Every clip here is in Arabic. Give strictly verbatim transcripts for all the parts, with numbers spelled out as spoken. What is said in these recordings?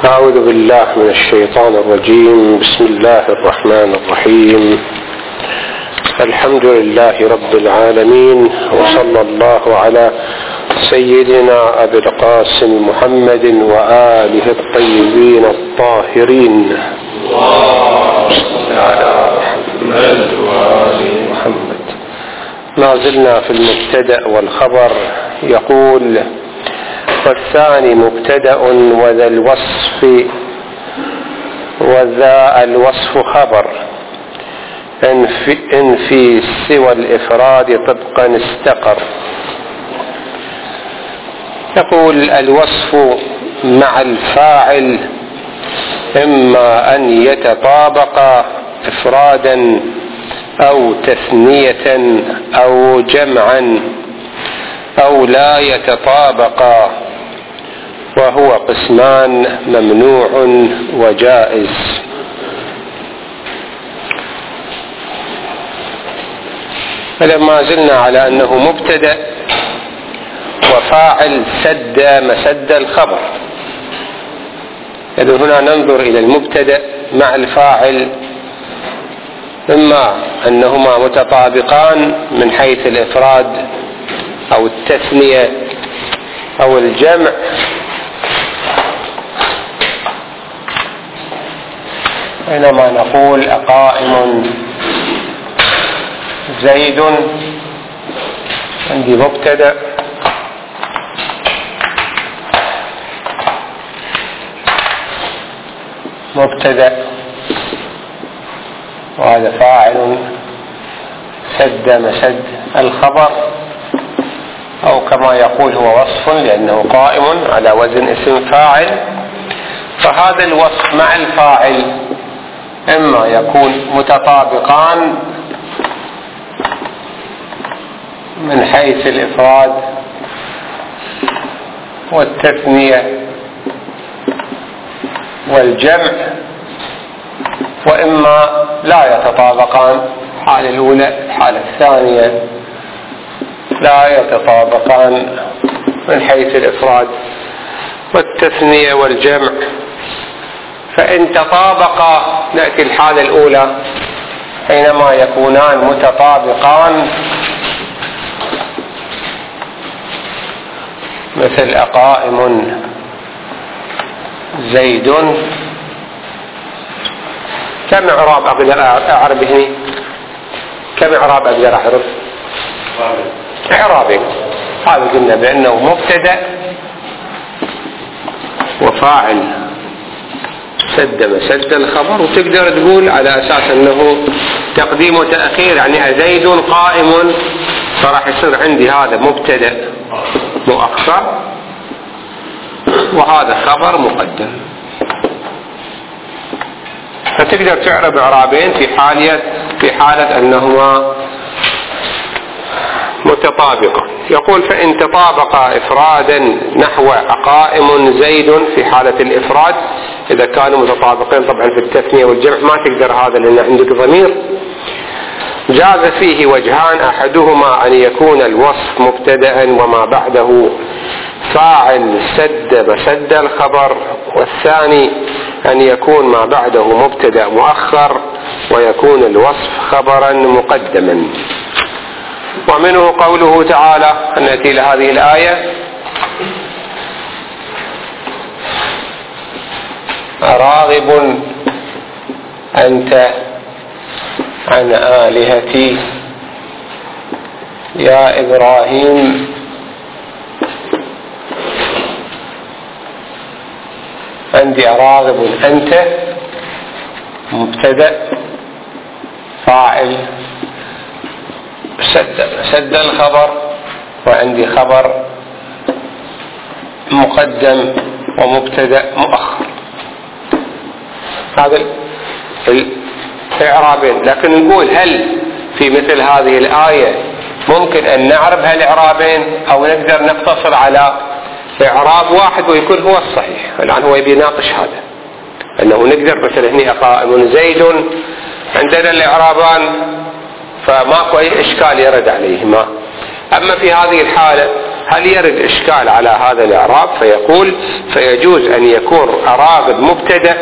أعوذ بالله من الشيطان الرجيم. بسم الله الرحمن الرحيم. الحمد لله رب العالمين، وصلى الله على سيدنا أبي القاسم محمد وآله الطيبين الطاهرين. على محمد. ما زلنا في المبتدأ والخبر. يقول: والثاني مبتدأ وذا الوصف وذا الوصف خبر إن في, إن في سوى الإفراد طبقا استقر. يقول: الوصف مع الفاعل إما أن يتطابق إفرادا أو تثنية أو جمعا أو لا يتطابقا، وهو قسمان: ممنوع وجائز. فلما زلنا على أنه مبتدأ وفاعل سد مسد الخبر، إذن هنا ننظر إلى المبتدأ مع الفاعل، إما أنهما متطابقان من حيث الإفراد أو التثنية أو الجمع، حينما نقول: أقائم زيد، عندي مبتدأ مبتدأ وهذا فاعل سد مسد الخبر، أو كما يقول هو وصف لأنه قائم على وزن اسم فاعل. فهذا الوصف مع الفاعل إما يكون متطابقان من حيث الإفراد والتثنية والجمع، وإما لا يتطابقان. الحالة الأولى الحالة الثانية لا يتطابقان من حيث الإفراد والتثنية والجمع. فإن تطابقا، نأتي الحالة الأولى حينما يكونان متطابقان، مثل: أقائم زيد. كم إعراب أقدر أعرب هنا؟ كم إعراب أقدر أعرب؟ إعرابين. هذا قلنا بأنه مبتدأ وفاعل سد مسد الخبر، وتقدر تقول على أساس أنه تقديم وتأخير، يعني أزيد قائم، فراح يصير عندي هذا مبتدأ مؤخر وهذا خبر مقدم. فتقدر تعرب إعرابين في حالة في حالة أنهما متطابقة. يقول: فإن تطابقا إفرادا نحو أقائم زيد في حالة الإفراد، إذا كانوا متطابقين طبعا في التثنية والجمع ما تقدر هذا لأن عندك ضمير. جاز فيه وجهان: أحدهما أن يكون الوصف مبتدأ وما بعده فاعل سد مسد الخبر، والثاني أن يكون ما بعده مبتدأ مؤخر ويكون الوصف خبرا مقدما. ومنه قوله تعالى، نأتي إلى هذه الآية: راغب أنت عن آلهتي يا إبراهيم. عندي راغب أنت مبتدأ فاعل سد سد الخبر، وعندي خبر مقدم ومبتدأ مؤخر. هذا الإعرابين. لكن نقول: هل في مثل هذه الآية ممكن أن نعرب هالإعرابين، أو نقدر نقتصر على إعراب واحد ويكون هو الصحيح؟ الآن هو يبي يناقش هذا، أنه نقدر مثل هنا أقائم زيد عندنا الإعرابان، فماكو أي إشكال يرد عليهما. أما في هذه الحالة هل يرد إشكال على هذا الإعراب؟ فيقول فيجوز أن يكون راغب مبتدأ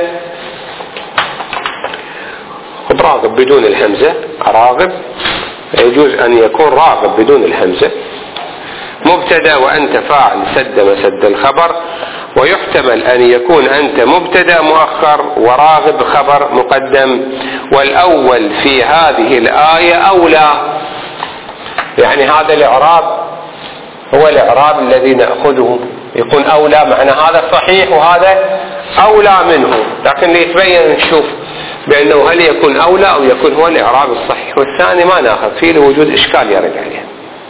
راغب بدون الهمزة، راغب يجوز أن يكون راغب بدون الهمزة مبتدأ وأنت فاعل سد مسد الخبر، ويحتمل أن يكون أنت مبتدأ مؤخر وراغب خبر مقدم، والأول في هذه الآية أولى. يعني هذا الإعراب هو الإعراب الذي نأخذه، يكون أولى، معنى هذا صحيح وهذا أولى منه، لكن ليتبين نشوف بأنه هل يكون أولى أو يكون هو الإعراب الصحيح، والثاني ما نأخذ فيه لوجود إشكال يرد عليه.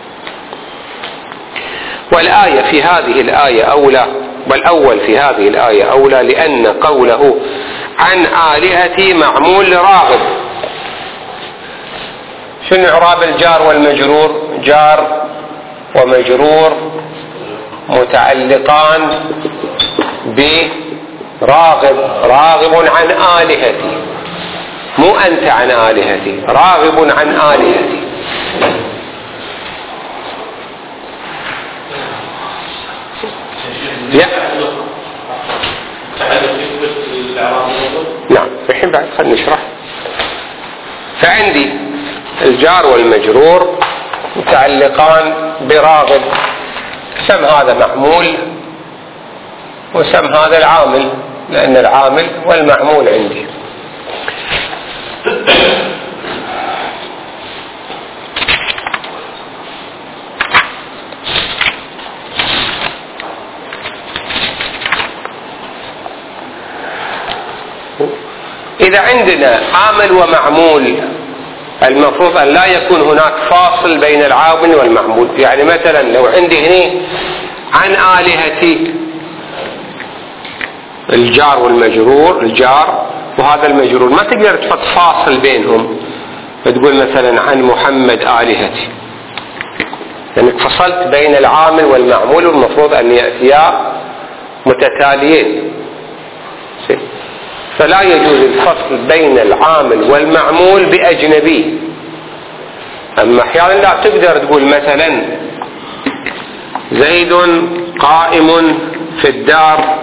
والآية في هذه الآية أولى، والأول في هذه الآية أولى لأن قوله عن آلهتي معمول لراغب. شنو إعراب الجار والمجرور؟ جار ومجرور متعلقان براغب، راغب عن آلهتي، مو أنت عن آلهتي، راغب عن آلهتي. لا نعم الحين بعد خلينا نشرح. فعندي الجار والمجرور متعلقان براغب، سم هذا معمول وسم هذا العامل، لأن العامل والمعمول عندي. إذا عندنا عامل ومعمول المفروض أن لا يكون هناك فاصل بين العامل والمعمول. يعني مثلا لو عندي هنا عن آلهتي الجار والمجرور، الجار وهذا المجرور، ما تقدر تحط فاصل بينهم تقول مثلا عن محمد آلهتي، لأنك يعني فصلت بين العامل والمعمول، والمفروض أن يأتيا متتاليين، فلا يجوز الفصل بين العامل والمعمول بأجنبي. أما أحيانا لا تقدر تقول مثلا زيد قائم في الدار،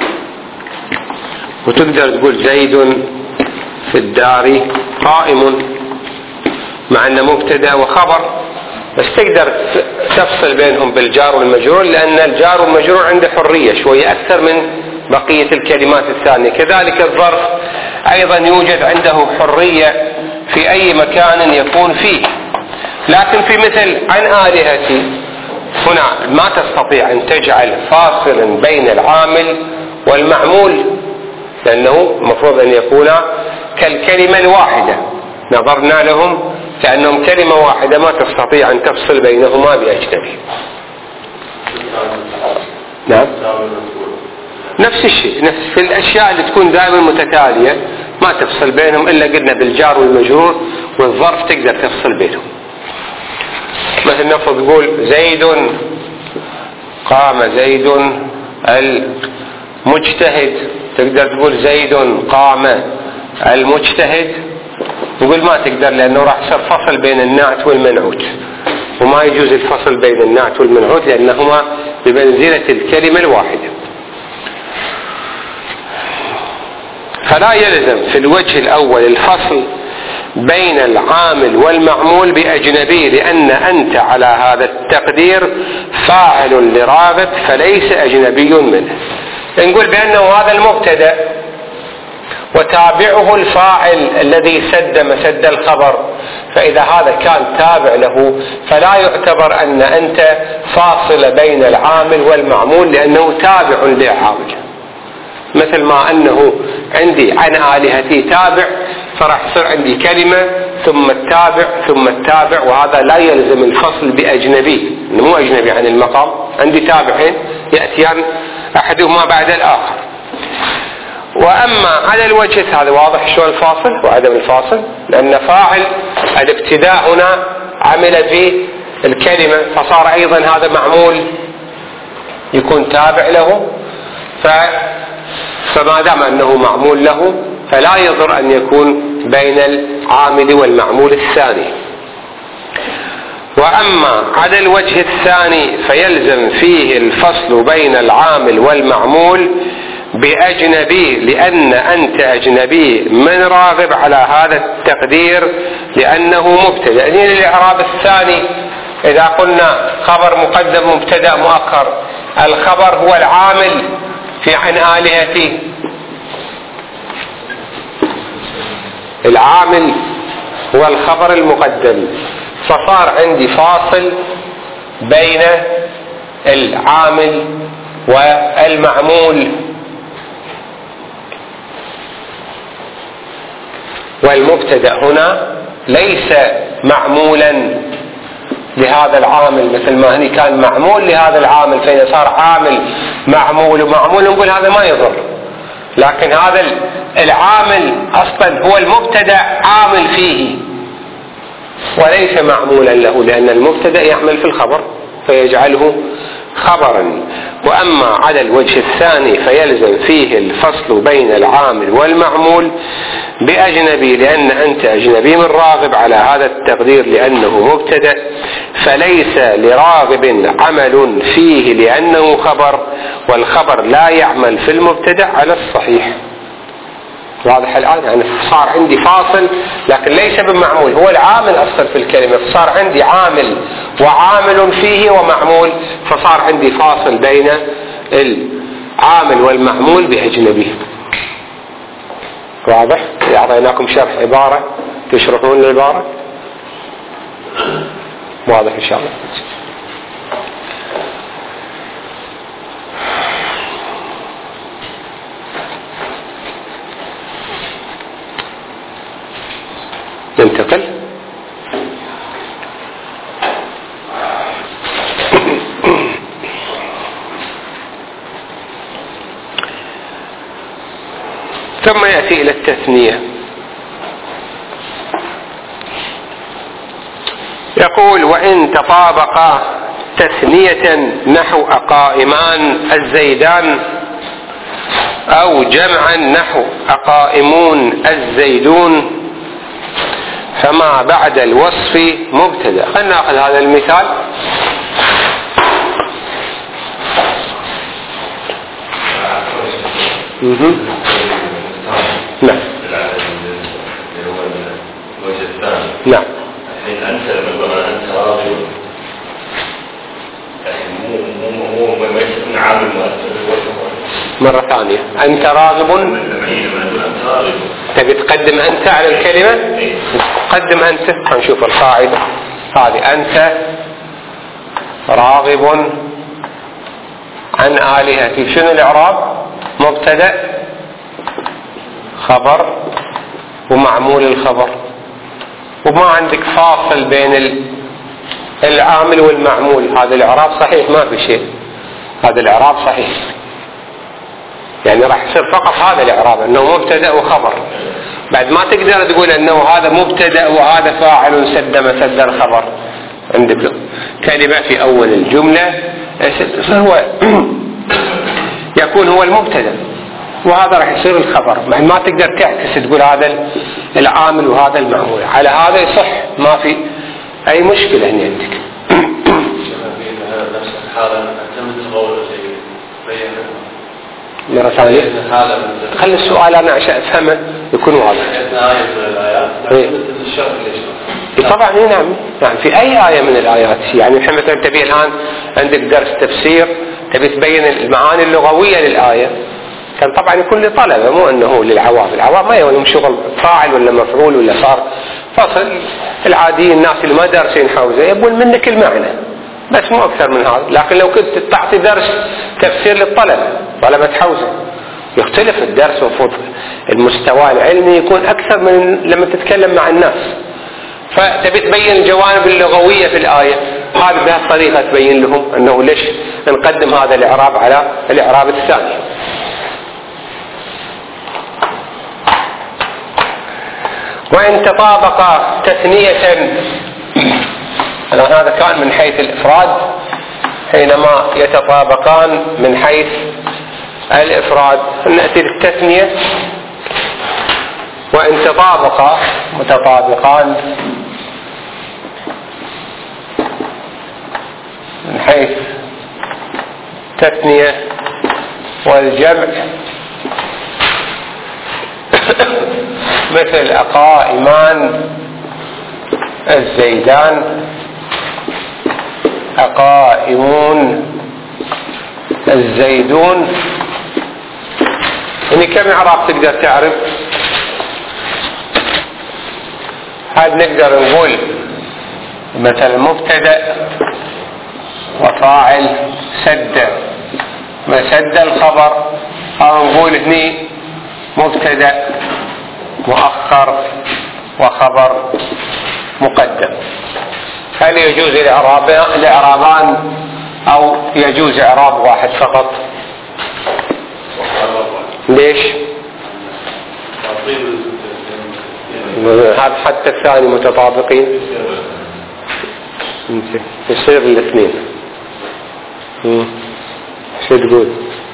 وتقدر تقول زيد في الدار قائم، مع أنه مبتدأ وخبر، بس تقدر تفصل بينهم بالجار والمجرور، لأن الجار والمجرور عنده حرية شوية أكثر من بقية الكلمات الثانية. كذلك الظرف أيضا يوجد عنده حرية في أي مكان يكون فيه، لكن في مثل عن آلهتي هنا ما تستطيع أن تجعل فاصلا بين العامل والمعمول، لأنه مفروض أن يكون كالكلمة الواحدة، نظرنا لهم كأنهم كلمة واحدة، ما تستطيع أن تفصل بينهما بأجنبي. نعم نفس الشيء، نفس في الأشياء اللي تكون دائما متتالية ما تفصل بينهم إلا قلنا بالجار والمجرور، والظرف تقدر تفصل بينهم. مثل نفرض تقول زيد قام زيد المجتهد، تقدر تقول زيد قام المجتهد، نقول ما تقدر لأنه راح يصير فصل بين النعت والمنعوت، وما يجوز الفصل بين النعت والمنعوت لأنهما بمنزلة الكلمة الواحدة. فلا يلزم في الوجه الأول الفصل بين العامل والمعمول بأجنبي، لأن أنت على هذا التقدير فاعل لراغب فليس أجنبي منه. نقول بأنه هذا المبتدأ وتابعه الفاعل الذي سد مسد الخبر، فإذا هذا كان تابع له فلا يعتبر أن أنت فاصل بين العامل والمعمول، لأنه تابع للعامل. مثل ما أنه عندي عن آلهتي تابع، فراح يصير عندي كلمة ثم التابع ثم التابع، وهذا لا يلزم الفصل بأجنبي، مو أجنبي عن المقام، عندي تابعين يأتيان أحدهما بعد الآخر. وأما على الوجه هذا واضح شو الفاصل وعدم الفاصل، لأن فاعل الابتداء هنا عمل في الكلمة، فصار أيضا هذا معمول يكون تابع له، ف فما دام أنه معمول له فلا يضر أن يكون بين العامل والمعمول الثاني. وأما على الوجه الثاني فيلزم فيه الفصل بين العامل والمعمول بأجنبي، لأن أنت أجنبي من راغب على هذا التقدير لأنه مبتدأ. يعني الإعراب الثاني إذا قلنا خبر مقدم مبتدأ مؤخر، الخبر هو العامل في عن آلهتي، العامل هو الخبر المقدم، فصار عندي فاصل بين العامل والمعمول، والمبتدأ هنا ليس معمولا لهذا العامل مثل ما هني كان معمول لهذا العامل، فإذا صار عامل معمول ومعمول نقول هذا ما يضر، لكن هذا العامل أصلا هو المبتدأ عامل فيه وليس معمولا له، لأن المبتدأ يعمل في الخبر فيجعله خبرا. وأما على الوجه الثاني فيلزم فيه الفصل بين العامل والمعمول بأجنبي، لأن أنت أجنبي من راغب على هذا التقدير لأنه مبتدأ، فليس لراغب عمل فيه لأنه خبر، والخبر لا يعمل في المبتدأ على الصحيح. واضح الآن؟ يعني صار عندي فاصل لكن ليس بمعمول، هو العامل أصلا في الكلمة، فصار عندي عامل وعامل فيه ومعمول، فصار عندي فاصل بين العامل والمعمول بأجنبي. واضح؟ أعطيناكم شرح عبارة تشرحون العبارة؟ واضح إن شاء الله. ننتقل. ثم يأتي إلى التثنية، يقول: وإن تطابقا تثنية نحو أقائمان الزيدان، أو جمعا نحو أقائمون الزيدون، فما بعد الوصف مبتدأ. خلنا نأخذ هذا المثال. نعم نعم. الحين أنت لما قلنا أنت راضي، مو مو مو ما يكون عامل مرة ثانية. أنت راغب، تبي تقدم أنت على الكلمة؟ قدم أنت. هنشوف القاعدة هذه: أنت راغب عن آلهتي. شنو الإعراب؟ مبتدأ خبر ومعمول الخبر، وما عندك فاصل بين العامل والمعمول. هذا الإعراب صحيح، ما في شيء، هذا الإعراب صحيح. يعني راح يصير فقط هذا الإعراب أنه مبتدأ وخبر، بعد ما تقدر تقول أنه هذا مبتدأ وهذا فاعل سد مسد الخبر. عندك كلمة في أول الجملة فهو يكون هو المبتدأ وهذا راح يصير الخبر، بعد ما تقدر تعكس تقول هذا العامل وهذا المعمول. على هذا يصح، ما في أي مشكلة هنا عندك. مرة ثانية خلي السؤال أنا عشان أفهمه يكون واضح. إيه؟ طبعا نعم نعم في أي آية من الآيات. يعني الحين مثلا تبي الآن عندك درس تفسير، تبي تبين المعاني اللغوية للآية، كان طبعا يكون لطلبة مو أنه للعوام. العوام ما يهم شغل فاعل ولا مفعول ولا صار فصل. العاديين الناس اللي ما دارسين حوزة يبون منك المعنى بس، مو أكثر من هذا. لكن لو كنت تعطي درس تفسير للطلبة، طلبة حوزة، يختلف الدرس، وفوق المستوى العلمي يكون أكثر من لما تتكلم مع الناس. فتبي تبين الجوانب اللغوية في الآية، هذه بهالطريقة تبين لهم أنه ليش نقدم هذا الإعراب على الإعراب الثاني. وإن تطابق تثنية، هذا كان من حيث الإفراد، حينما يتطابقان من حيث الإفراد نأتي للتثنية. وإن تطابقا متطابقان من حيث التثنية والجمع مثل أقائمان الزيدان، أقائمون الزيدون. يعني كم إعراب تقدر تعرف؟ هذا نقدر نقول مثلا مبتدأ وفاعل سد مسد الخبر، أو نقول هني مبتدأ مؤخر وخبر مقدم. هل يجوز الإعرابان أو يجوز إعراب واحد فقط؟ ليش؟ هذا حتى الثاني متطابقين يصير الاثنين. شو تقول؟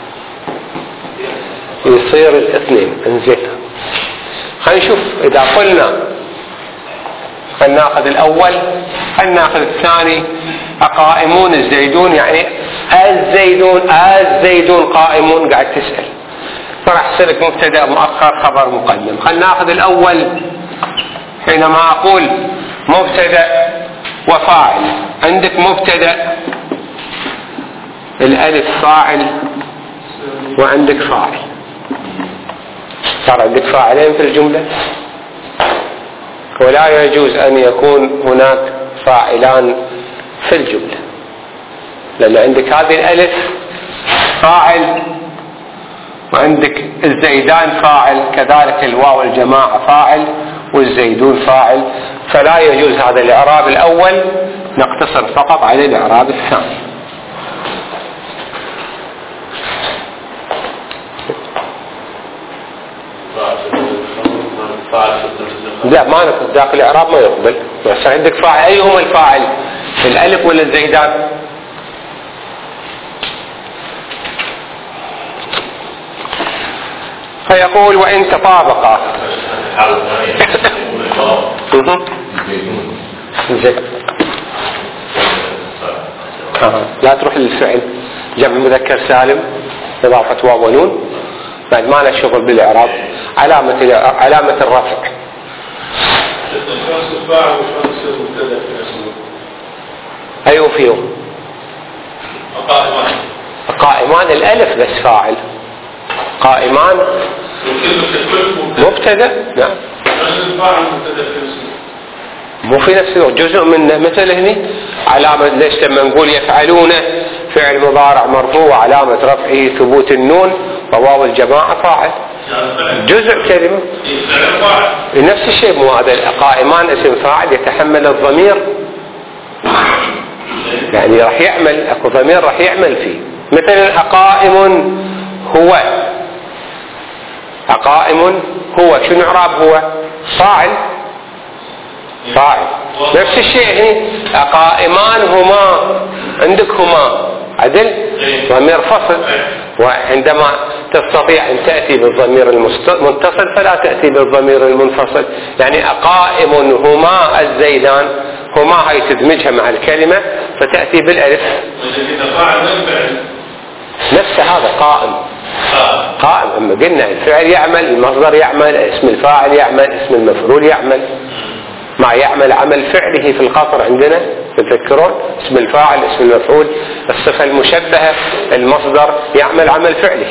يصير الاثنين. انزين خلينا نشوف اذا قلنا خلينا ناخذ الاول، خلينا ناخذ الثاني. أقائمون الزيدون يعني الزيدون الزيدون قائمون، قاعد تسأل فراح يصير مبتدأ مؤخر خبر مقدم. خلينا ناخذ الأول. حينما أقول مبتدأ وفاعل، عندك مبتدأ الألف فاعل وعندك فاعل، صار عندك فاعلين في الجملة، ولا يجوز أن يكون هناك فاعلان في الجملة، لأن عندك هذه الألف فاعل وعندك الزيدان فاعل، كذلك الواو الجماعة فاعل والزيدون فاعل، فلا يجوز هذا الإعراب الأول، نقتصر فقط على الإعراب الثاني. لا ما نقصد ذاك الإعراب ما يقبل، بس عندك فاعل. أيهما الفاعل؟ الألف ولا الزيدان؟ فيقول وإن تطابقا. لا تروح للفعل جمع مذكر سالم إضافة واو ونون، بعد ما له شغل بالإعراب. علامة علامة الرفع. أيوه فيهم قائمان الألف بس فاعل، قائمان مبتدأ. نعم مو في نفس الوقت جزء منه، مثل هني علامة ليش لما نقول يفعلون فعل مضارع مرفوع علامة رفعه ثبوت النون وواو الجماعة فاعل، جزء كلمة. نفس الشيء مو هذا قائمان اسم فاعل يتحمل الضمير، يعني راح يعمل اكو ضمير راح يعمل فيه. مثلا أقائم هو، أقائم هو شنو إعراب هو؟ فاعل فاعل. نفس الشيء هنا أقائمان هما، عندك هما عدل ضمير فصل، وعندما تستطيع أن تأتي بالضمير المتصل فلا تأتي بالضمير المنفصل. يعني أقائم هما الزيدان، هما هاي تدمجها مع الكلمة فتأتي بالألف. نفس هذا قائم قائم. أما قلنا الفعل يعمل، المصدر يعمل، اسم الفاعل يعمل، اسم المفعول يعمل، ما يعمل عمل فعله في القصر عندنا تذكرون، اسم الفاعل اسم المفعول الصفة المشبهة المصدر يعمل عمل فعله.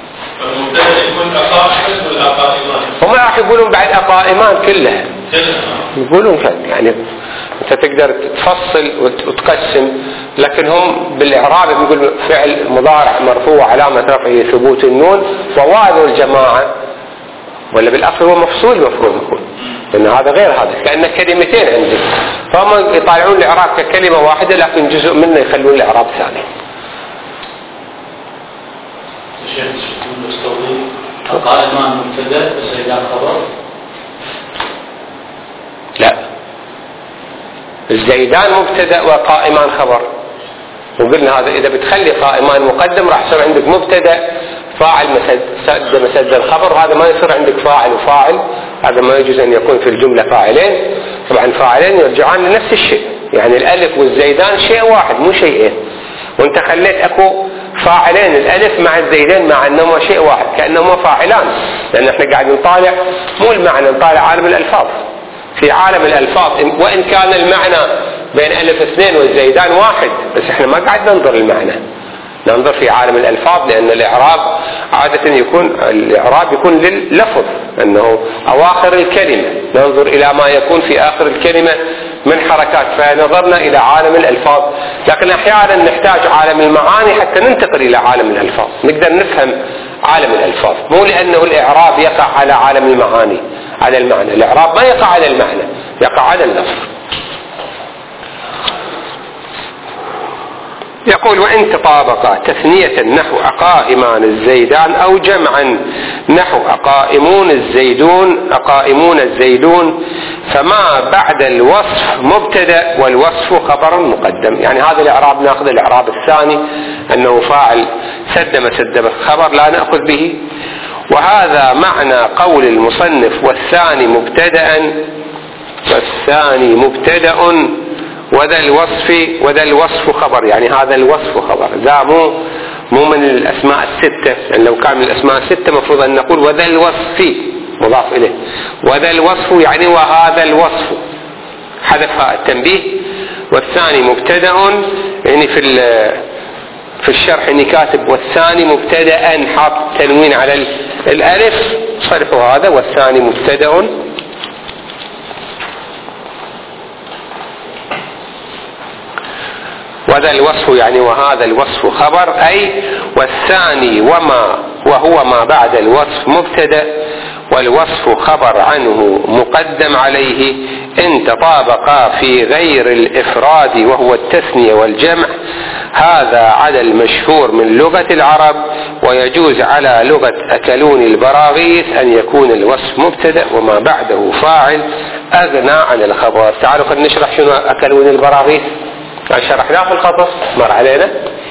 هم راح يقولون بعد أقائمان كلها يقولون كذا، يعني انت تقدر تفصل وتقسم، لكن هم بالإعراب يقول فعل مضارع مرفوع علامة رفعه ثبوت النون وواو الجماعة، ولا بالأصل هو مفصول مفروض نقول، لأن هذا غير هذا كأنه كلمتين عندك، فهم يطالعون الإعراب ككلمة واحدة لكن جزء منه يخلون الإعراب ثاني. قائمان مبتدأ والزيدان خبر؟ لا، الزيدان مبتدأ وقائمان خبر، وقلنا هذا إذا بتخلي قائمان مقدم راح يصير عندك مبتدأ فاعل مسد مسد الخبر، وهذا ما يصير عندك فاعل وفاعل، هذا ما يجوز أن يكون في الجملة فاعلين. طبعا فاعلين يرجعان لنفس الشيء، يعني الألف والزيدان شيء واحد مو شيئين. وانت خليت اكو فاعلين الالف مع الزيدين مع انهما شيء واحد كانهما فاعلان، لان احنا قاعد نطالع مو المعنى، نطالع عالم الالفاظ. في عالم الالفاظ وان كان المعنى بين الف اثنين والزيدان واحد، بس احنا ما قاعد ننظر المعنى، ننظر في عالم الالفاظ، لان الاعراب عادة يكون الاعراب يكون لللفظ انه اواخر الكلمة، ننظر الى ما يكون في اخر الكلمة من حركات، فنظرنا الى عالم الالفاظ. لكن احيانا نحتاج عالم المعاني حتى ننتقل الى عالم الالفاظ، نقدر نفهم عالم الالفاظ، مو لانه الاعراب يقع على عالم المعاني على المعنى، الاعراب ما يقع على المعنى، يقع على اللفظ. يقول وإن تطابقا تثنية نحو أقائمان الزيدان أو جمعا نحو أقائمون الزيدون أقائمون الزيدون فما بعد الوصف مبتدأ والوصف خبر مقدم. يعني هذا الإعراب نأخذ الإعراب الثاني أنه فاعل سدم سدم خبر لا نأخذ به، وهذا معنى قول المصنف والثاني مبتدأ والثاني مبتدأ وذا الوصف وذا الوصف خبر. يعني هذا الوصف خبر، ذا مو مو من الأسماء الستة، يعني لو كان من الأسماء الستة مفروض أن نقول وذا الوصف مضاف إليه، وذا الوصف يعني وهذا الوصف، حذف التنبيه. والثاني مبتدأ، يعني في في الشرح اني كاتب والثاني مبتدأ حاط تنوين على الألف، صرفوا هذا والثاني مبتدأ. وذا الوصف يعني وهذا الوصف خبر، أي والثاني وما وهو ما بعد الوصف مبتدأ والوصف خبر عنه مقدم عليه إن تطابقا في غير الإفراد وهو التثنية والجمع. هذا على المشهور من لغة العرب، ويجوز على لغة أكلون البراغيث أن يكون الوصف مبتدأ وما بعده فاعل أغنى عن الخبر. تعالوا خلينا نشرح شنو أكلون البراغيث. شرحناه في الخطف مر علينا.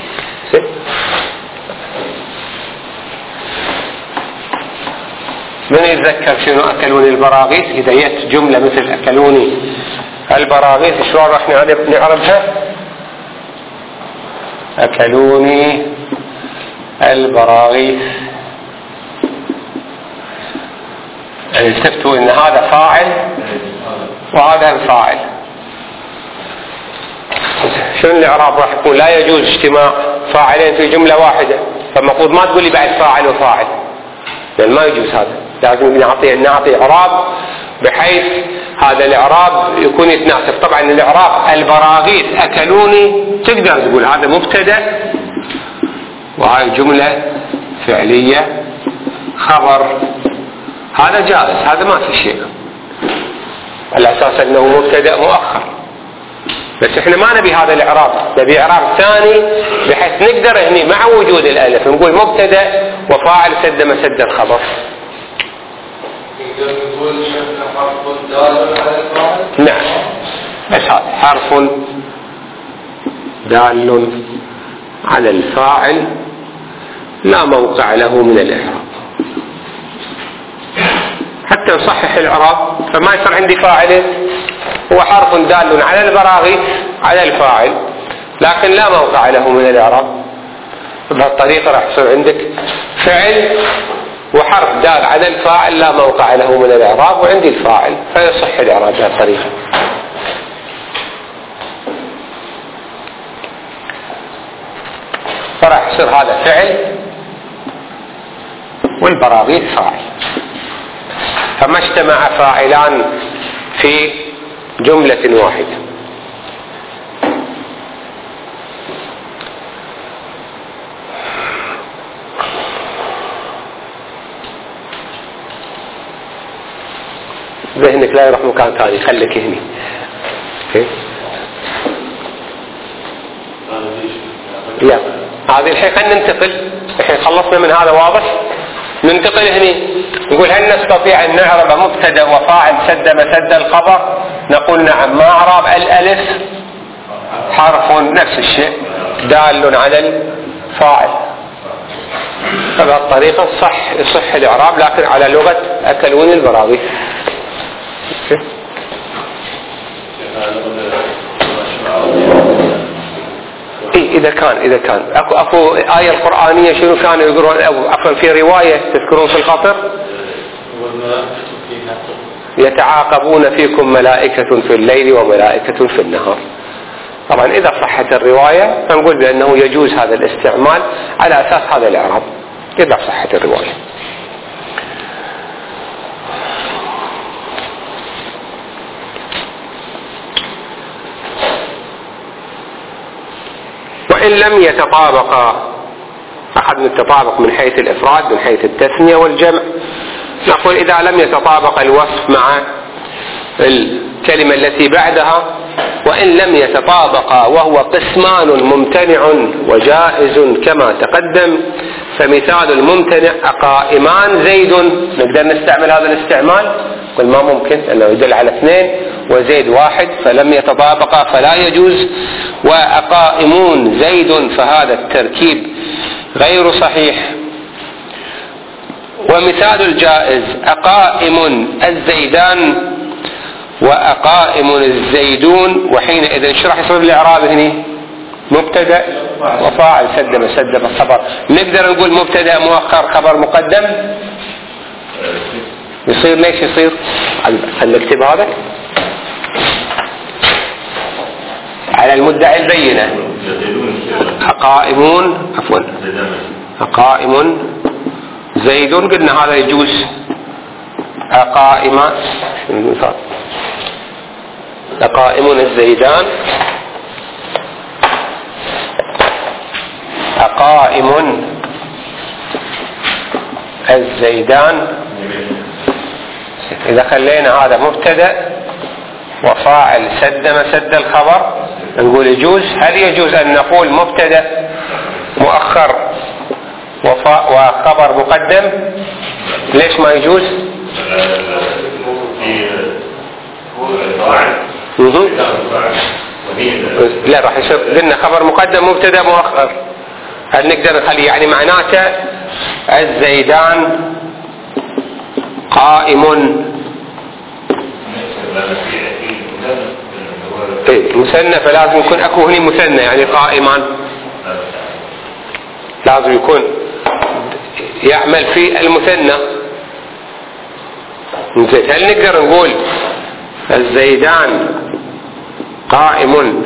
من يتذكر شنو أكلوني البراغيث؟ إذا جت جملة مثل أكلوني البراغيث شلون راح نعرفها؟ أكلوني البراغيث، يعني التفتوا إن هذا فاعل وهذا الفاعل. شنو الإعراب راح يكون؟ لا يجوز اجتماع فاعلين في جملة واحدة، فالمفروض ما تقول لي بعد فاعل وفاعل، لأن ما يجوز هذا. لازم نعطي نعطي إعراب بحيث هذا الإعراب يكون يتناسب. طبعا الإعراب البراغيث أكلوني تقدر تقول هذا مبتدأ وهاي جملة فعلية خبر، هذا جائز، هذا ما في شيء على أساس أنه مبتدأ مؤخر. بس احنا ما نبي هذا الاعراب، نبي اعراب ثاني بحيث نقدر هني مع وجود الالف نقول مبتدا وفاعل سد مسد الخبر. نقدر نقول حرف دال على الفاعل؟ نعم، بس هذا حرف دال على الفاعل لا موقع له من الاعراب. حتى نصحح الاعراب فما يصير عندي فاعل، هو حرف دال على البراغيث على الفاعل لكن لا موقع له من الإعراب. بهالطريقة راح يصير عندك فعل وحرف دال على الفاعل لا موقع له من الإعراب وعندي الفاعل، فيصح الإعراب بهالطريقة. فراح يصير هذا فعل والبراغيث فاعل، فما اجتمع فاعلان في جملة واحدة. ذهنك لا يروح مكان ثاني، خليك هني. لا هذه الحين خلينا ننتقل، الحين خلصنا من هذا واضح، ننتقل هني نقول هل نستطيع أن نعرب مبتدا وفاعل سد مسد الخبر؟ نقول نعم. ما أعراب الألف؟ حرف نفس الشيء دال على الفاعل. فبهالطريقة صح يصح الإعراب لكن على لغة أكلون البراغيث. إذا كان إذا كان أكو أكو آية القرآنية شنو كانوا يقولون، أو عفوا في رواية تذكرون في الخطر يتعاقبون فيكم ملائكة في الليل وملائكة في النهار. طبعا إذا صحت الرواية فنقول بأنه يجوز هذا الاستعمال على أساس هذا الإعراب إذا صحت الرواية. وإن لم يتطابقا، أخذنا التطابق من حيث الإفراد من حيث التثنية والجمع، نقول إذا لم يتطابق الوصف مع الكلمة التي بعدها، وإن لم يتطابقا وهو قسمان ممتنع وجائز كما تقدم، فمثال الممتنع أقائمان زيد، نقدر نستعمل هذا الاستعمال؟ قل ما ممكن أنه يدل على اثنين وزيد واحد فلم يتطابقا فلا يجوز. وأقائمون زيد فهذا التركيب غير صحيح. ومثال الجائز أقائم الزيدان وأقائم الزيدون، وحينئذ ايش راح يصير الإعراب هنا؟ مبتدأ وفاعل سدم سدم الخبر. نقدر نقول مبتدأ مؤخر خبر مقدم؟ يصير ليش يصير؟ خلينا نكتب هذا على المدعي البينة. أقائمون عفوا أقائم زيد، قلنا هذا يجوز. أقائم أقائم الزيدان أقائم الزيدان. إذا خلينا هذا مبتدأ وفاعل سد مسد الخبر نقول يجوز. هل يجوز أن نقول مبتدأ مؤخر وخبر مقدم؟ ليش ما يجوز؟ لا راح يصير قلنا خبر مقدم مبتدأ مؤخر. هل نقدر نخليه يعني معناته الزيدان قائم؟ ايه مثنى، فلازم يكون اكو هني مثنى يعني قائمان، لازم يكون يعمل في المثنى. هل نقدر نقول الزيدان قائم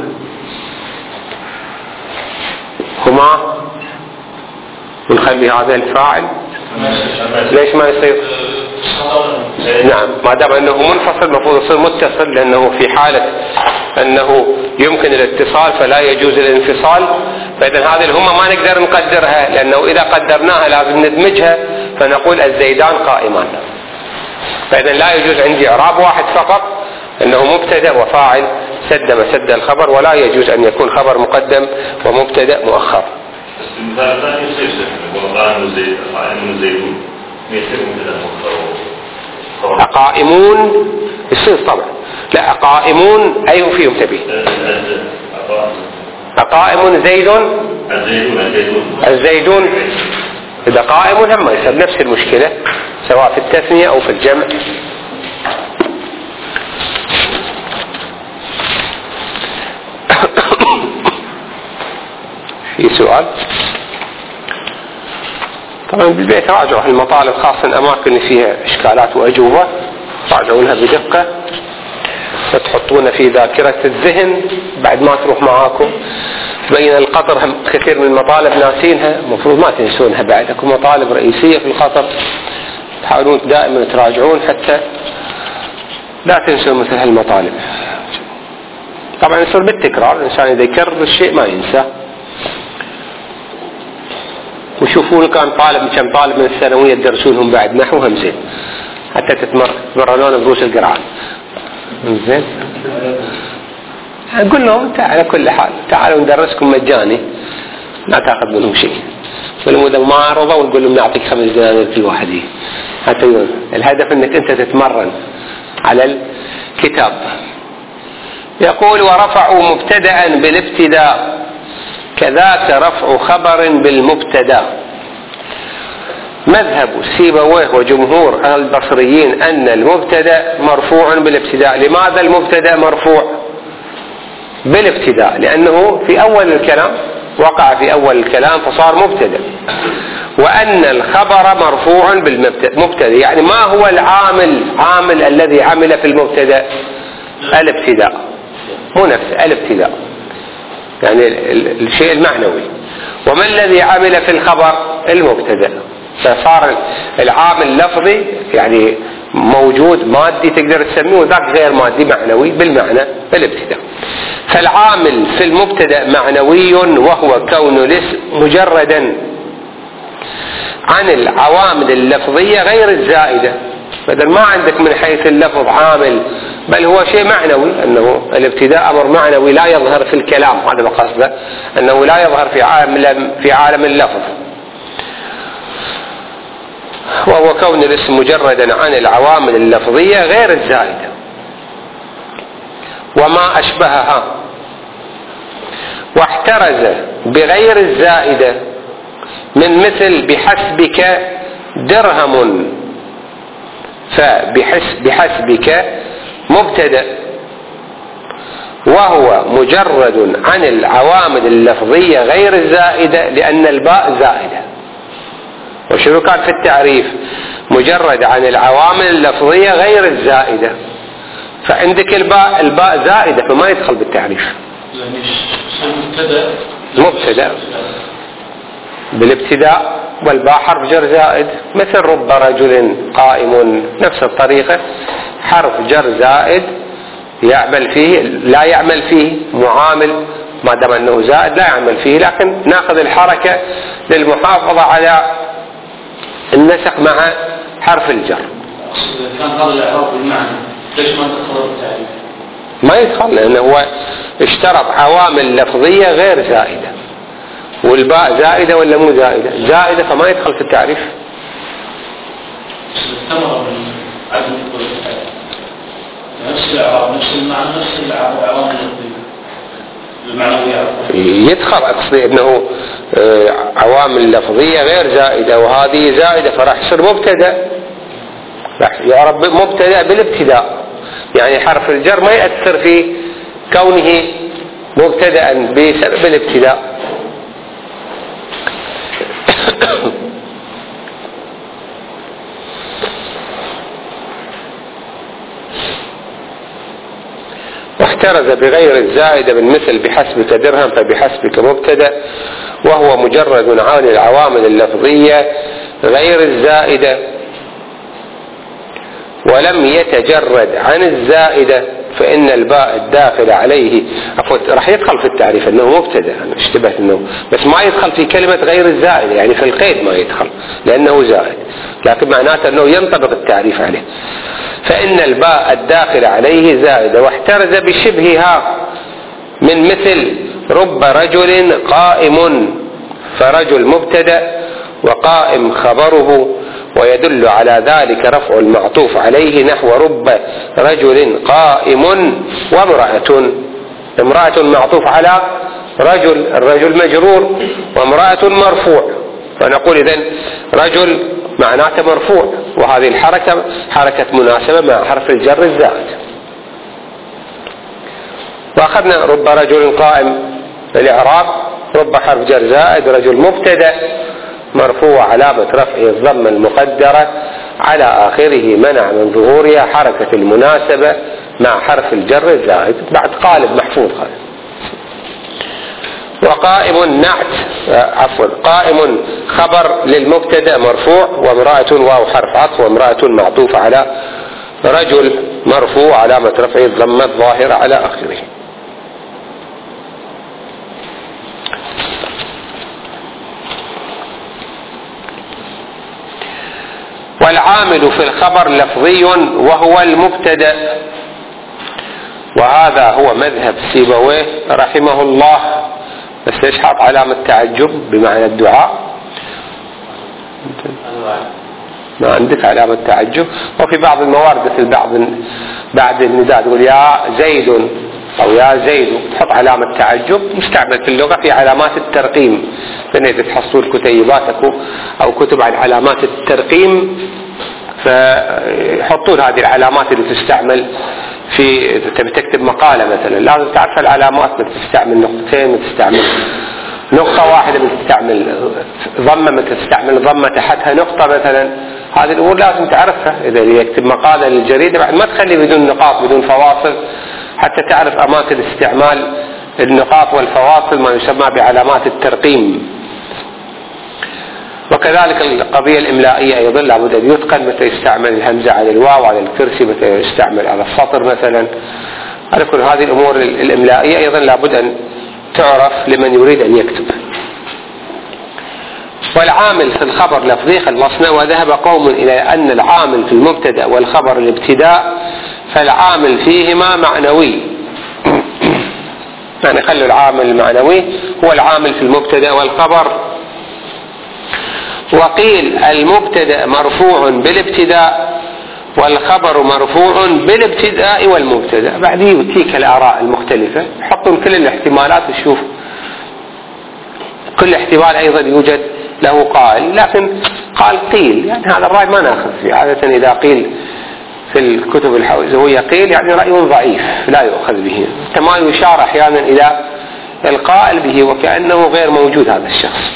هما ونخلي هذا الفاعل؟ ليش ما يصير؟ نعم ما دام انه منفصل المفروض يصير متصل، لانه في حالة انه يمكن الاتصال فلا يجوز الانفصال. فاذا هذه الهمة ما نقدر نقدرها، لانه اذا قدرناها لازم ندمجها فنقول الزيدان قائمان. فاذا لا يجوز عندي اعراب واحد فقط انه مبتدأ وفاعل سد مسد الخبر، ولا يجوز ان يكون خبر مقدم ومبتدأ مؤخر. المثال الثاني يصير سهل، قائم زيد قائم زيدون يصير مبتدأ مؤخر. أقائمون يصير طبعا. لا أقائمون أي فيهم تبي؟ أقائم زيد الزيدون. إذا قائم هم يصير نفس المشكلة سواء في التثنية أو في الجمع. في سؤال؟ طبعا بالبيت راجعوا المطالب خاصة الأماكن اللي فيها إشكالات وأجوبة راجعونها بدقة، فتحطون في ذاكرة الذهن بعد ما تروح معاكم. بين القطر هم كثير من المطالب ناسينها، المفروض ما تنسونها بعد. اكو مطالب رئيسية في القطر تحاولون دائما تراجعون حتى لا تنسوا مثل هالمطالب. طبعا يصير بالتكرار، الإنسان إذا يكرر الشيء ما ينسى. وشوفون كان طالب كم طالب من الثانوية تدرسونهم بعد نحو هم زين حتى تتمرنون دروس القرآن زين. أقول لهم على كل حال تعالوا ندرسكم مجاني لا تأخذ منهم شيء، فالمدة ما عرضوا ونقول لهم نعطيك خمس دنانير كل واحد. حتى يقول الهدف انك انت تتمرن على الكتاب. يقول ورفعوا مبتدأ بالابتداء كذاك رفع خبر بالمبتدا. مذهب سيبويه وجمهور البصريين أن المبتدا مرفوع بالابتداء. لماذا المبتدا مرفوع بالابتداء؟ لأنه في أول الكلام وقع في أول الكلام فصار مبتدأ. وأن الخبر مرفوع بالمبتدأ، يعني ما هو العامل عامل الذي عمل في المبتدأ؟ الابتداء، مو نفس الابتداء، يعني الشيء المعنوي. وما الذي عمل في الخبر؟ المبتدأ. فصار العامل اللفظي يعني موجود مادي تقدر تسميه، وذاك غير مادي معنوي بالمعنى الابتداء. فالعامل في المبتدأ معنوي، وهو كون الاسم مجردا عن العوامل اللفظية غير الزائدة. بدل ما عندك من حيث اللفظ عامل، بل هو شيء معنوي، أنه الابتداء أمر معنوي لا يظهر في الكلام، هذا ما قصده، أنه لا يظهر في عالم في عالم اللفظ. وهو كون الاسم مجردا عن العوامل اللفظية غير الزائدة وما أشبهها. واحترز بغير الزائدة من مثل بحسبك درهم، فبحسبك مبتدأ وهو مجرد عن العوامل اللفظية غير الزائدة لأن الباء زائدة. وشنو كان في التعريف؟ مجرد عن العوامل اللفظية غير الزائدة. فعندك الباء الباء زائدة فما يدخل بالتعريف. مبتدأ بالابتداء، والباء حرف جر زائد، مثل رب رجل قائم، نفس الطريقة حرف جر زائد يعمل فيه لا يعمل فيه معامل، ما دام أنه زائد لا يعمل فيه، لكن ناخذ الحركة للمحافظة على النسق مع حرف الجر. كان هذا الإعراب بالمعنى ليش ما تدخل بالتعريف؟ ما يدخل، لأنه هو اشترط عوامل لفظية غير زائدة، والباء زائدة ولا مو زائدة؟ زائدة، فما يدخل في التعريف. نفس الإعراب نفس المعنى نفس العوامل المعنوية يدخل. أقصد أنه عوامل لفظية غير زائدة وهذه زائدة، فراح يصير مبتدأ، راح يعرب مبتدأ بالابتداء، يعني حرف الجر ما يأثر في كونه مبتدأ بسبب الابتداء. واحترز بغير الزائدة من مثل بحسبك درهم، فبحسبك مبتدأ وهو مجرد عن العوامل اللفظية غير الزائدة، ولم يتجرد عن الزائدة فإن الباء الداخل عليه راح يدخل في التعريف أنه مبتدأ. أنا اشتبهت أنه بس ما يدخل في كلمة غير الزائدة، يعني في القيد ما يدخل لأنه زائد، لكن معناته أنه ينطبق التعريف عليه. فإن الباء الداخل عليه زائدة. واحترز بشبهها من مثل رب رجل قائم، فرجل مبتدأ وقائم خبره، ويدل على ذلك رفع المعطوف عليه نحو رب رجل قائم وامرأة. امرأة معطوف على رجل، الرجل مجرور، وامرأة مرفوع، فنقول إذن رجل معناته مرفوع، وهذه الحركة حركة مناسبة مع حرف الجر الزائد. وأخذنا رب رجل قائم الإعراب، رب حرف جر زائد، رجل مبتدأ مرفوع علامة رفعه الضمة المقدرة على آخره منع من ظهورها حركة المناسبة مع حرف الجر الزائد بعد قالب محفوظ. وقائم نعت عفوا قائم خبر للمبتدأ مرفوع، وامرأة واو حرف عطف، وامرأة معطوفة على رجل مرفوع علامة رفعه الضمة الظاهرة على آخره. والعامل في الخبر لفظي وهو المبتدأ، وهذا هو مذهب سيبويه رحمه الله. بس ليش حاط علامة تعجب بمعنى الدعاء؟ ما عندك علامة تعجب؟ وفي بعض الموارد مثل بعض بعد النداء تقول يا زيد أو يا زيد، تحط علامة تعجب، مستعمل في اللغة في علامات الترقيم. فإذا تحصل كتيباتك أو كتب عن علامات الترقيم فيحطون هذه العلامات اللي تستعمل في تبي تكتب مقالة مثلا، لازم تعرف العلامات، تستعمل نقطتين، تستعمل نقطة واحدة بتستعمل ضمة، بتستعمل ضمة تحتها نقطة مثلا، هذه الأمور لازم تعرفها. إذا يكتب مقالة للجريدة بعد ما تخلي بدون نقاط بدون فواصل، حتى تعرف أماكن استعمال النقاط والفواصل، ما يسمى بعلامات الترقيم. وكذلك القضية الإملائية أيضا لابد أن يتقن، متى يستعمل الهمزة على الواو على الكرسي، متى يستعمل على السطر مثلا، على كل هذه الأمور الإملائية أيضا لابد أن تعرف لمن يريد أن يكتب. والعامل في الخبر لفظي خلصنا. وذهب قوم إلى أن العامل في المبتدأ والخبر الابتداء فالعامل فيهما معنوي، يعني خلوا العامل المعنوي هو العامل في المبتدأ والخبر. وقيل المبتدأ مرفوع بالابتداء والخبر مرفوع بالابتداء والمبتدأ. بعد يؤتيك الآراء المختلفة، يحطون كل الاحتمالات وشوف كل احتمال أيضا يوجد له قائل، لكن قال قيل، يعني هذا الرأي ما نأخذ فيه. عادة إذا قيل في الكتب الحوزوية قيل يعني رأي ضعيف لا يؤخذ به، كما يشار أحيانا إلى القائل به وكأنه غير موجود هذا الشخص.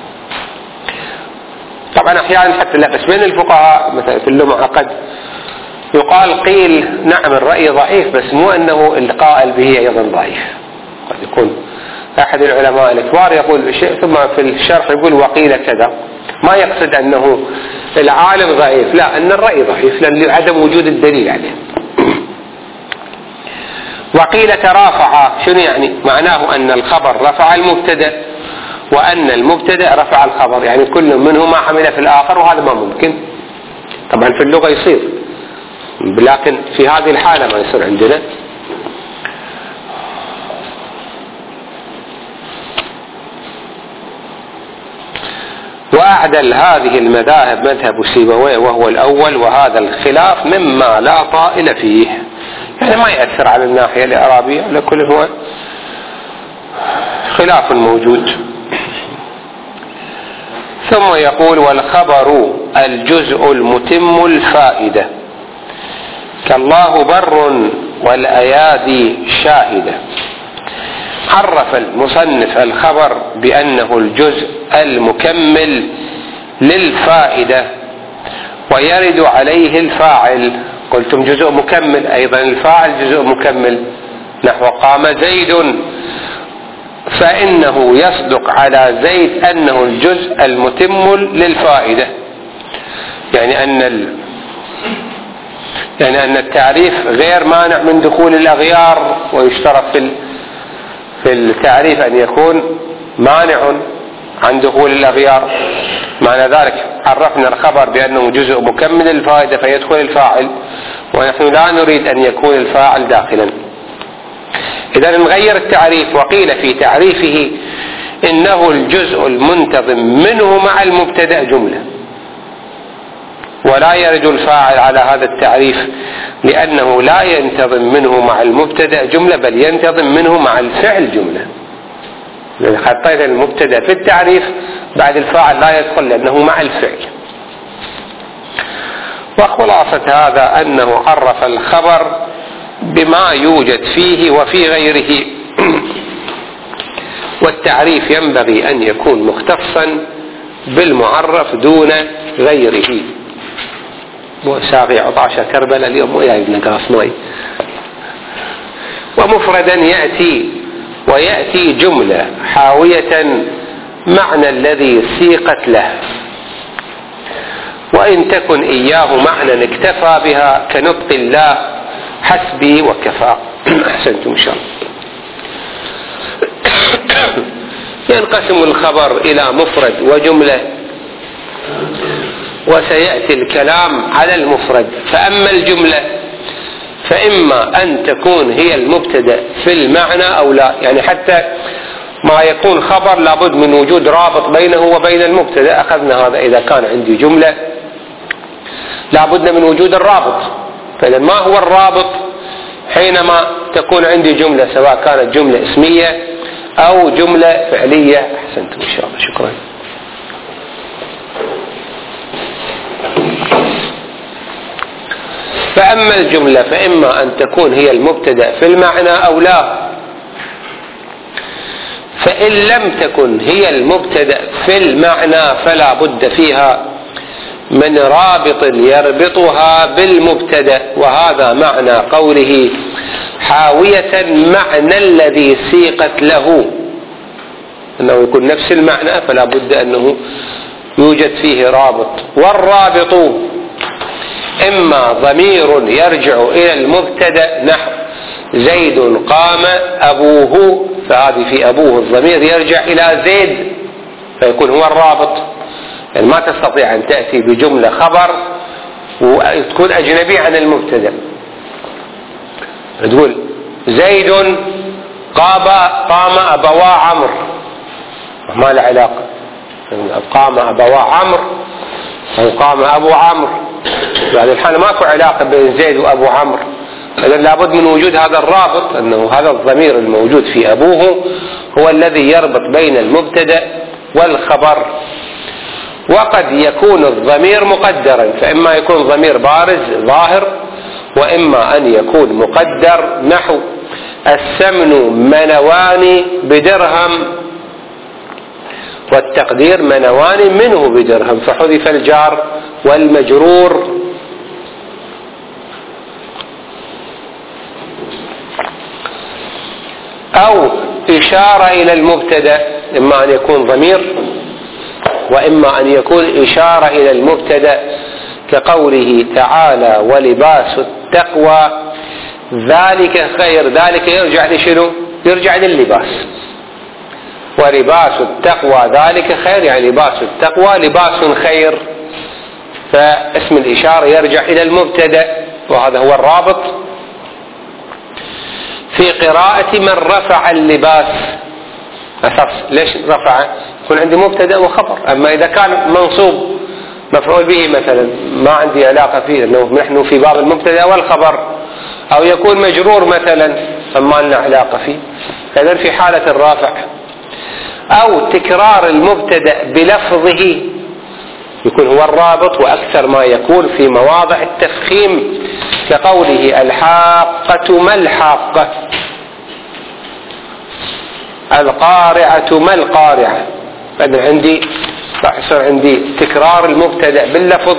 طبعا أحيانا حتى لا بس بين الفقهاء مثلا في اللمعة قد يقال قيل نعم الرأي ضعيف، بس مو أنه القائل به أيضا ضعيف. قد يكون أحد العلماء الكبار يقول شيء ثم في الشرح يقول وقيل كذا، ما يقصد أنه العالم ضعيف، لا، أن الرأي ضعيف لأن عدم وجود الدليل عليه. وقيل ترافع، شنو يعني؟ معناه أن الخبر رفع المبتدأ وأن المبتدأ رفع الخبر، يعني كل منهما حمل في الآخر، وهذا ما ممكن. طبعا في اللغة يصير، لكن في هذه الحالة ما يصير عندنا. وأعدل هذه المذاهب مذهب سيبويه وهو الأول، وهذا الخلاف مما لا طائل فيه، يعني ما يأثر على الناحية الإعرابية، لكل هو خلاف موجود. ثم يقول والخبر الجزء المتم الفائدة كالله بر والأيادي شاهدة. عرف المصنف الخبر بأنه الجزء المكمل للفائدة ويرد عليه الفاعل. قلتم جزء مكمل، أيضا الفاعل جزء مكمل، نحو قام زيد، فإنه يصدق على زيد أنه الجزء المتم للفائدة، يعني أن ال... يعني أن التعريف غير مانع من دخول الأغيار، ويشترط في ال... في التعريف أن يكون مانع عن دخول الأغيار. معنى ذلك عرفنا الخبر بأنه جزء مكمل للفائدة فيدخل الفاعل، ونحن لا نريد أن يكون الفاعل داخلا. إذا نغير التعريف، وقيل في تعريفه إنه الجزء المنتظم منه مع المبتدأ جملة، ولا يرد الفاعل على هذا التعريف لأنه لا ينتظم منه مع المبتدأ جملة، بل ينتظم منه مع الفعل جملة. لأن حطيت المبتدأ في التعريف بعد الفاعل لا يدخل لأنه مع الفعل. وخلاصة هذا أنه عرف الخبر بما يوجد فيه وفي غيره، والتعريف ينبغي أن يكون مختصا بالمعرف دون غيره. ساقي عطاشة كربلاء اليوم مو جايب لنا قراص ماي. ومفردا يأتي ويأتي جملة حاوية معنى الذي سيقت له، وإن تكن إياه معنى اكتفى بها كنطق الله حسبي وكفى. أحسنتم إن شاء الله. ينقسم الخبر إلى مفرد وجملة، وسيأتي الكلام على المفرد. فأما الجملة فإما أن تكون هي المبتدأ في المعنى أو لا، يعني حتى ما يكون خبر لابد من وجود رابط بينه وبين المبتدأ. أخذنا هذا إذا كان عندي جملة لابد من وجود الرابط. فإذا ما هو الرابط حينما تكون عندي جملة، سواء كانت جملة اسمية أو جملة فعلية؟ أحسنتم إن شاء الله، شكرا. فأما الجملة فإما أن تكون هي المبتدأ في المعنى أو لا. فإن لم تكن هي المبتدأ في المعنى فلا بد فيها من رابط يربطها بالمبتدأ، وهذا معنى قوله حاوية معنى الذي سيقت له، أنه يكون نفس المعنى فلا بد أنه يوجد فيه رابط. والرابط إما ضمير يرجع إلى المبتدأ نحو زيد قام أبوه، فهذه في أبوه الضمير يرجع إلى زيد فيكون هو الرابط. يعني ما تستطيع أن تأتي بجملة خبر وتكون أجنبي عن المبتدأ، تقول زيد قام قام أبوا عمرو، ما له علاقة. قام أبوا عمرو أو قام أبو عمرو، يعني الحال ماكو علاقة بين زيد وأبو عمرو، إذن لابد من وجود هذا الرابط، أنه هذا الضمير الموجود في أبوه هو الذي يربط بين المبتدأ والخبر. وقد يكون الضمير مقدرا، فإما يكون ضمير بارز ظاهر، وإما أن يكون مقدر نحو الثمن منوان بدرهم، والتقدير منوان منه بدرهم، فحذف الجار والمجرور. أو إشارة إلى المبتدأ، إما أن يكون ضمير وإما أن يكون إشارة إلى المبتدأ، كقوله تعالى ولباس التقوى ذلك خير. ذلك يرجع لشنو؟ يرجع لللباس. ولباس التقوى ذلك خير، يعني لباس التقوى لباس خير، فاسم الإشارة يرجع إلى المبتدأ وهذا هو الرابط. في قراءة من رفع اللباس أساس، ليش رفع؟ يكون عندي مبتدأ وخبر. أما إذا كان منصوب مفعول به مثلا ما عندي علاقة فيه، لأنه نحن في باب المبتدأ والخبر. أو يكون مجرور مثلا فما لنا علاقة فيه، إذن في حالة الرافع. أو تكرار المبتدأ بلفظه يكون هو الرابط، وأكثر ما يكون في مواضع التفخيم، كقوله الحاقة ما الحاقة، القارعة ما القارعة. فأنا عندي راح يصير عندي تكرار المبتدأ باللفظ.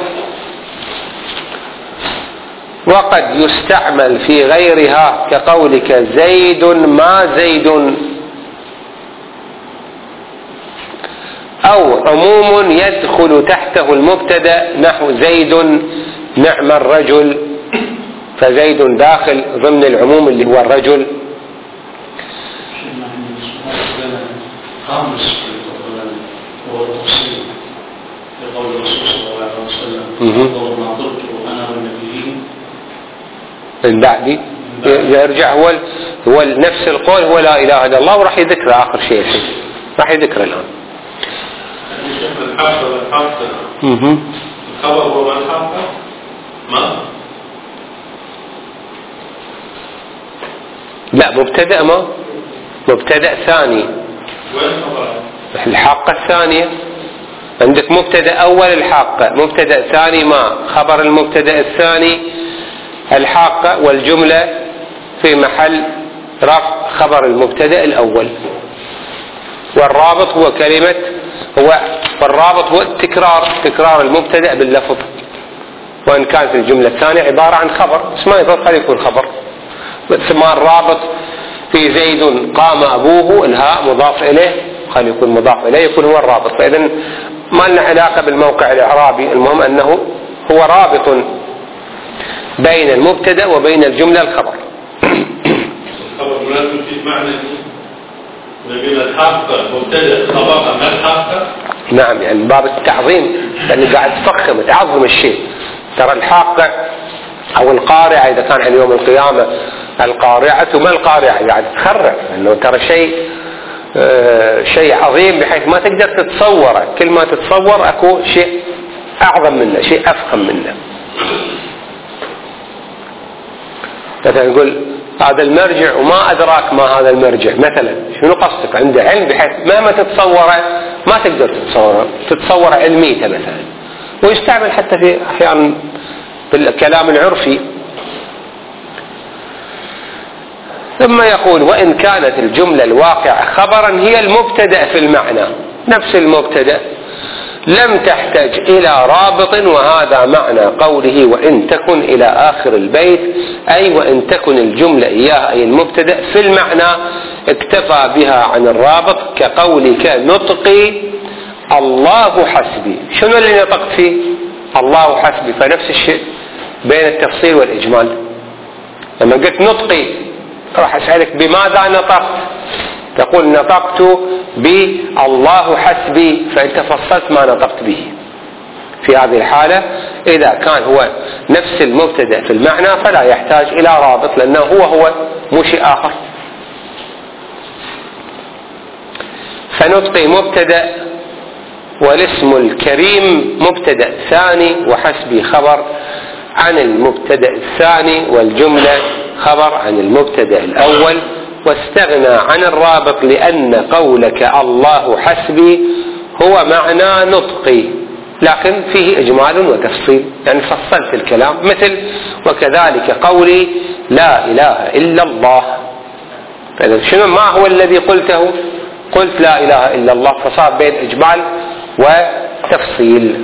وقد يستعمل في غيرها كقولك زيد ما زيد، أو عموم يدخل تحته المبتدأ نحو زيد نعم الرجل، فزيد داخل ضمن العموم اللي هو الرجل. خامس هو التفصيل لقول الرسول صلى الله عليه وسلم أفضل ما قلت أنا والنبيين من بعدي، يرجع هو هو نفس القول هو لا إله إلا الله، وراح يذكر آخر شيء راح يذكر الآن. الحافظ الحافظ الخبر هو ما الحافظ ما لا مبتدأ ما مبتدأ ثاني. وين خبر؟ الحاقة الثانية عندك مبتدأ أول الحاقة، مبتدأ ثاني ما، خبر المبتدأ الثاني الحاقة، والجملة في محل رفع خبر المبتدأ الأول. والرابط هو كلمة هو والرابط هو التكرار، تكرار المبتدأ باللفظ، وإن كان في الجملة الثانية عبارة عن خبر بس ما يفضل يكون خبر. ثم الرابط في زيد قام أبوه الهاء مضاف إليه، خلي يكون مضاف إليه يكون هو الرابط. فإذن ما لنا علاقة بالموقع الإعرابي، المهم أنه هو رابط بين المبتدأ وبين الجملة الخبر. الخبر مناسب في معنى نقول الحاقة مبتدأ خبرها ما الحاقة. نعم، يعني باب التعظيم، لأنه قاعد تفخم تعظم الشيء. ترى الحاقة أو القارعة إذا كان عن يوم القيامة القارعة ما القارعة، قاعد تخرع أنه ترى شيء آه شيء عظيم بحيث ما تقدر تتصوره، كل ما تتصور أكو شيء أعظم منه، شيء أفخم منه. مثلا نقول هذا المرجع وما أدراك ما هذا المرجع، مثلا شنو قصدك؟ عنده علم بحيث مهما تتصوره ما تقدر تتصوره، تتصور علميته مثلا. ويستعمل حتى في أحيانا بالكلام العرفي. ثم يقول وإن كانت الجملة الواقعة خبرا هي المبتدأ في المعنى، نفس المبتدأ، لم تحتاج إلى رابط، وهذا معنى قوله وإن تكن إلى آخر البيت، أي وإن تكن الجملة إياها أي المبتدأ في المعنى اكتفى بها عن الرابط، كقولك نطقي الله حسبي. شنو اللي نطقت فيه؟ الله حسبي، فنفس الشيء بين التفصيل والإجمال. لما قلت نطقي راح أسألك بماذا نطقت؟ تقول نطقت بالله حسبي، فأنت فصلت ما نطقت به. في هذه الحالة إذا كان هو نفس المبتدأ في المعنى فلا يحتاج إلى رابط، لأنه هو هو مو شيء آخر. فنطقي مبتدأ والاسم الكريم مبتدأ ثاني، وحسبي خبر عن المبتدأ الثاني، والجملة خبر عن المبتدأ الأول، واستغنى عن الرابط لأن قولك الله حسبي هو معنى نطقي، لكن فيه إجمال وتفصيل، يعني فصلت الكلام، مثل وكذلك قولي لا إله إلا الله. فإذا شنو ما هو الذي قلته؟ قلت لا إله إلا الله، فصار بين إجمال وتفصيل.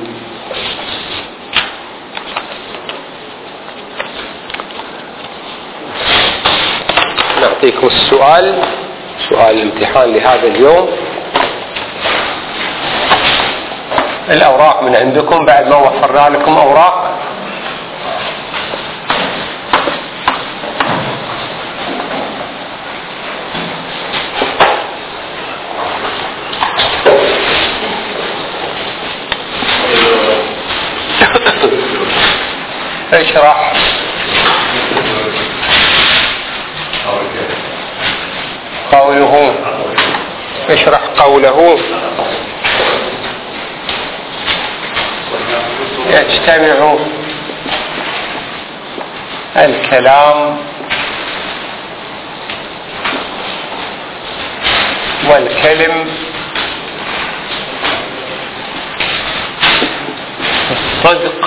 نعطيكم السؤال، سؤال الامتحان لهذا اليوم. الأوراق من عندكم بعد ما وفرنا لكم أوراق. اشرح. قوله، اشرح قوله يجتمع الكلام والكلم الصدق،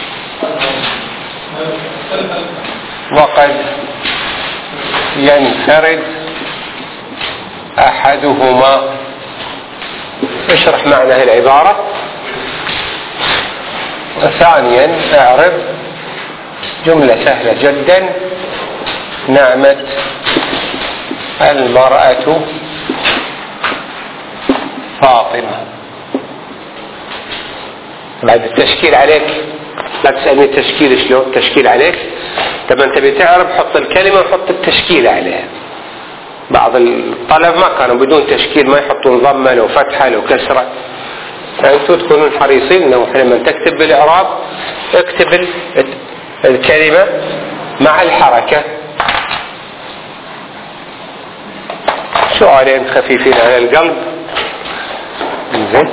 وقد ينفرد أحدهما. اشرح معنى هذه العبارة. وثانيا اعرف جملة سهلة جدا، نعمت المرأة فاطمة. بعد التشكيل عليك، لا تسألني التشكيل شلون، التشكيل عليك. طب انت بتعرف حط الكلمة وحط التشكيل عليها. بعض الطلب ما كانوا بدون تشكيل، ما يحطون ضمة لو فتحة لو كسرة. فأنتوا تكونون حريصين انه لما تكتب بالإعراب اكتب الكلمة مع الحركة. سؤالين خفيفين على القلب. زين.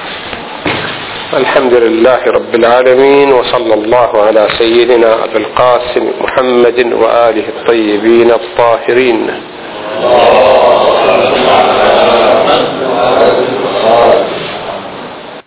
الحمد لله رب العالمين، وصلى الله على سيدنا أبي القاسم محمد وآله الطيبين الطاهرين.